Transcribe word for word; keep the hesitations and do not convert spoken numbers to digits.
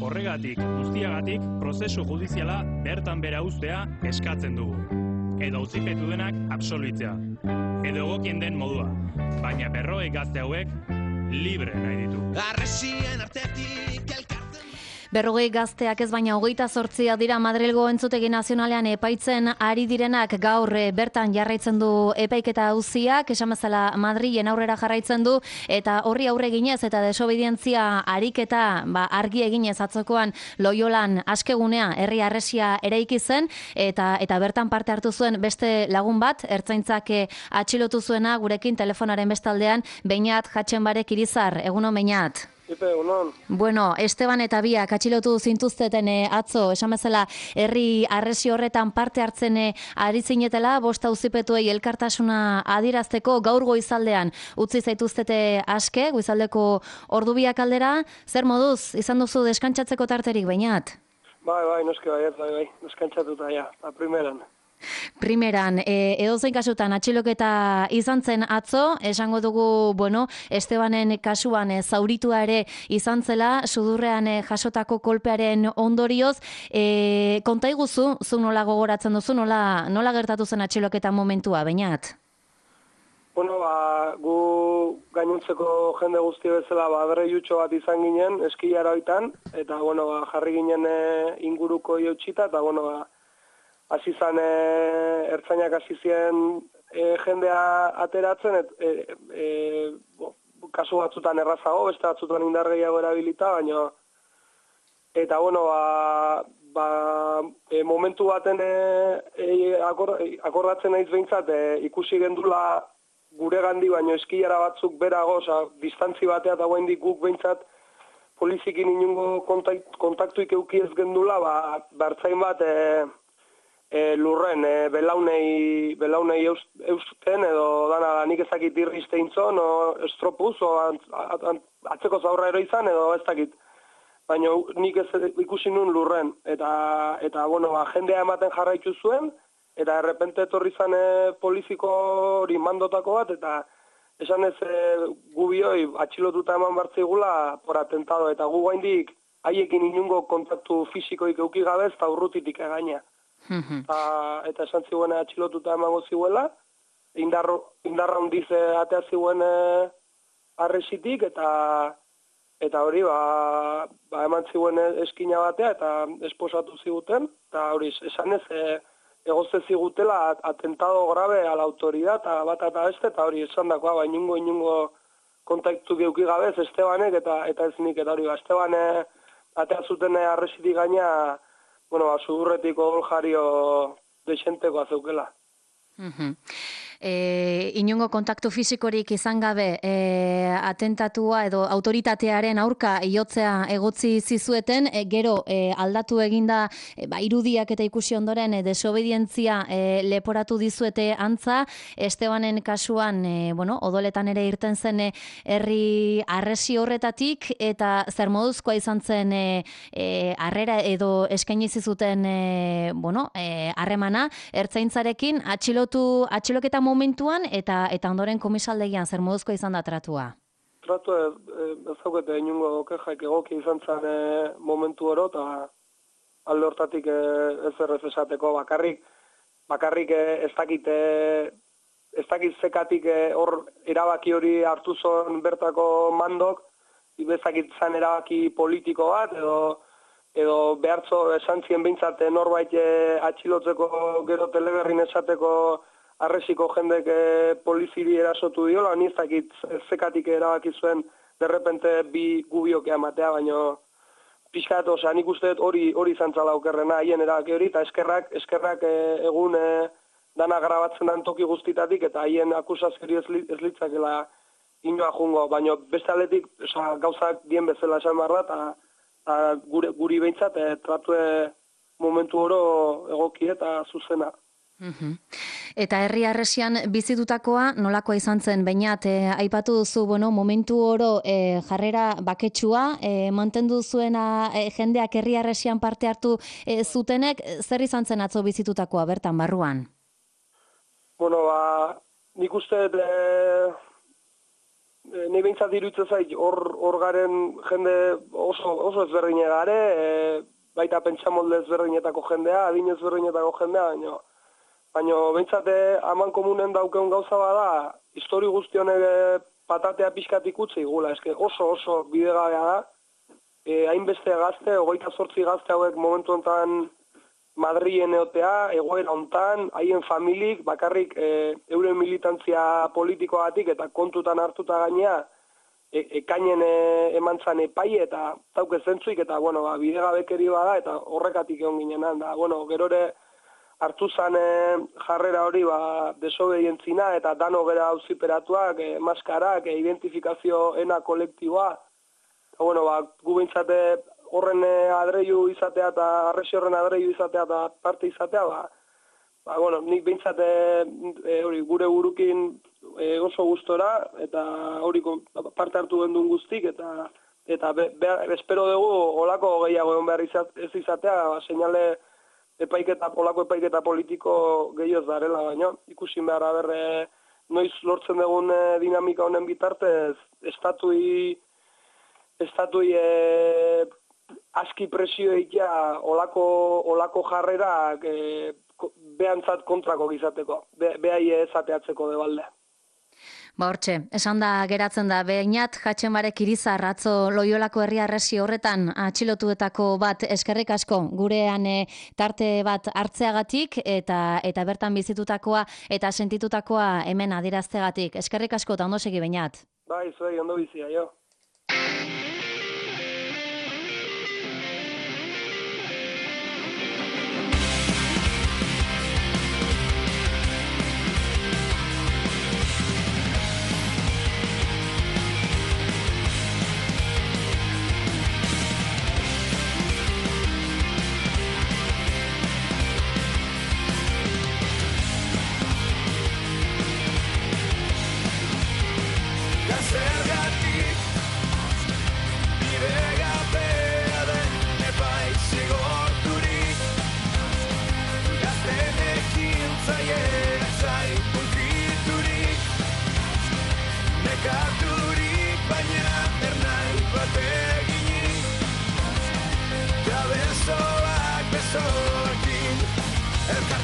Horregatik, guztiagatik, prozesu judiziala bertan bera uztea eskatzen dugu. Edo auzipetu denak absolbitzea. Edo egokien den modua. Baina berrogei gazte hauek libre nahi ditu. Arresien artetik elkartzen. Berrogei gazteak ez baina hogeita zortzia dira Madrilgo Entzutegi Nazionalean epaitzen ari direnak gaur bertan jarraitzen du epaiketa auziak, esan bezala Madrilen aurrera jarraitzen du eta horri aurre eginez eta desobedientzia ariketa ba, argi eginez atzokoan Loiolan askegunea herri harresia eraiki zen eta eta bertan parte hartu zuen beste lagun bat, ertzaintzak atxilotu zuena gurekin telefonaren bestaldean Beñat Hatxenbarek Irizar, egunon Beñat. Epe, unon. Bueno, Esteban eta biak atxilotu zintuzteten eh, atzo, esan bezala, herri arresi horretan parte hartzen eh, ari zinetela, bost auzipetuei elkartasuna adirazteko gaur goizaldean utzi zaituztete aske, goizaldeko ordubiak aldera, zer moduz, izan duzu deskantsatzeko tarterik, Beñat? Bai, bai, noske bai, bai, bai, deskantzatuta ja, a primeran. Primeran, e, edozein kasutan atxiloketa izan zen atzo, esango dugu, bueno, Estebanen kasuan e, zauritua ere izan zela, sudurrean e, jasotako kolpearen ondorioz, e, konta iguzu, zu nola gogoratzen duzu, nola, nola gertatu zen atxiloketa momentua, Beñat? Bueno, ba, gu gainontzeko jende guzti bezala, ba, berre jutxo bat izan ginen, eskilara oitan, eta, bueno, ba, jarri ginen e, inguruko iotxita, eta, bueno, ba, hasi zan e, ertzainak hasi ziren e, jendea ateratzen, et, e, e, bo, kasu batzutan errazago, beste batzutan indar gehiago erabilita, baina eta bueno, ba, ba, e, momentu baten e, e, akor, e, akordatzen naiz behintzat, e, ikusi gendula gure gandi, baino eskiara batzuk berago, oza, distantzi batea eta guaindik guk behintzat polizikin inungo kontakt, kontaktuik euki ez gendula, ba, bertzain bat, e, E, lurren, e, belaunei, belaunei eus, eusten edo dana nik ezakit irrizte intzon, o estropuz, o ant, ant, atzeko zaurra ero izan, edo ez dakit. Baina nik ez ikusi nun lurren, eta, eta bueno, ba, jendea ematen jarraitu zuen, eta errepente etorri zan e, poliziko hori mandotako bat, eta esan ez e, gubioi atxilotuta eman bartzigula por atentado, eta gu gaindik haiekin inungo kontaktu fisikoik euki gabez, eta urrutitik egaina. Ta, eta esan ziuen atxilotuta emango ziuela, indarra indar handiz atea ziuen arresitik, eta eta hori ba, ba eman ziuen eskina batea, eta esposatu ziguten, eta hori esan ez e, egozte zigutela atentado grabe a la autoridad, eta bat eta beste, eta hori esan dakoa, ba, inungo, inungo kontaktu geuki gabez, Estebanek, eta, eta ez nik, eta hori, ba, Estebane atea zuten arresitik gaina, bueno, ba, sudurretiko oljario desenteko azeukela. Uh-huh. E, inungo kontaktu fisikorik izan gabe e, atentatua edo autoritatearen aurka iotzea egotzi zizueten, e, gero e, aldatu eginda e, ba, irudiak eta ikusi ondoren e, desobedientzia e, leporatu dizuete antza, Estebanen kasuan e, bueno, odoletan ere irten zen e, herri arresi horretatik, eta zer moduzkoa izan zen e, e, harrera edo eskaini zizuten e, bueno, e, harremana ertzaintzarekin atxilotu atxiloketa momentuan eta eta ondoren komisaldegian zer moduzkoa izan da tratua? Tratu ez, ez daukete inungo kexak egoki izan zen e, momentu oro, eta alde hortatik e, ez errez esateko bakarrik, bakarrik e, ez dakit, e, ez dakit zekatik e, hor erabaki hori hartu zon bertako mandok, bezakit zan erabaki politiko bat, edo edo behartzo esan zien behintzat norbait e, atxilotzeko gero teleberrin esateko arresiko jendek e, poliziri erasotu diola, ni ez dakit zekatik erabaki zuen derrepente bi gubiok ematea, baino pixkat, osea, nik uste hori hori izan zala okerrena, haien erabaki hori, eta eskerrak, eskerrak e, egun e, dana grabatzen den toki guztitatik, eta haien akusazioari ez, li, ez litzakela inoa jungo, baino beste aldetik, osea, gauzak dien bezala esan barra, eta gure, guri behintzat, e, tratue momentu oro egoki eta zuzena. Uh-huh. Eta herri arresian bizitutakoa nolakoa izan zen, Beñat, e, aipatu duzu, bueno, momentu oro e, jarrera baketsua, e, mantendu zuena e, jendeak herri arresian parte hartu e, zutenek, zer izan zen atzo bizitutakoa bertan barruan? Bueno, ba, nik uste e, nahi behintzat iruditzen zait, hor, hor garen jende oso, oso ezberdine gare, e, baita pentsamolde ezberdinetako jendea, adin ezberdinetako jendea, baina baina behintzate aman komunen daukeun gauza bada, histori guztionek patatea pixkat ikutzi gula, eske oso oso bidegabea da, e, hainbeste gazte, hogeita zortzi gazte hauek momentu honetan Madrilen eotea, egoera hontan, haien familik, bakarrik e, euren militantzia politikoagatik eta kontutan hartuta gainea, e, ekainen e, eman zan epai eta tauke zentzuik, eta bueno, ba, bidegabekeri bada, eta horrekatik egon ginen, da, bueno, gerore hartu zan e, jarrera hori, ba, desobedientzina, eta dano bera auziperatuak, e, maskarak, e, identifikazio ena kolektiboa, eta bueno, ba, gu behintzate, horren adreiu izatea eta arresi horren adreiu izatea eta parte izatea, ba, ba bueno, nik behintzate e, hori gure burukin e, oso gustora eta hori parte hartu gendun guztik eta eta be, be, espero dugu olako gehiago egon behar izat, ez izatea, ba, seinale epaiketa, olako epaiketa politiko gehioz darela, baina ikusi behar aberre noiz lortzen dugun e, dinamika honen bitartez estatui estatui e, aski presio eikia olako, olako jarrerak e, behantzat kontrako gizateko, be, behai ezateatzeko debalde. Ba hortxe, esan da geratzen da, Beñat Hatxenbarek Irizar atzo Loiolako herri arresi horretan atxilotuetako bat eskerrik asko gurean e, tarte bat hartzeagatik eta eta bertan bizitutakoa eta sentitutakoa hemen adierazteagatik. Eskerrik asko eta ondo segi Beñat. Bai, zuei ondo bizia, jo. Besoak besoekin, elkar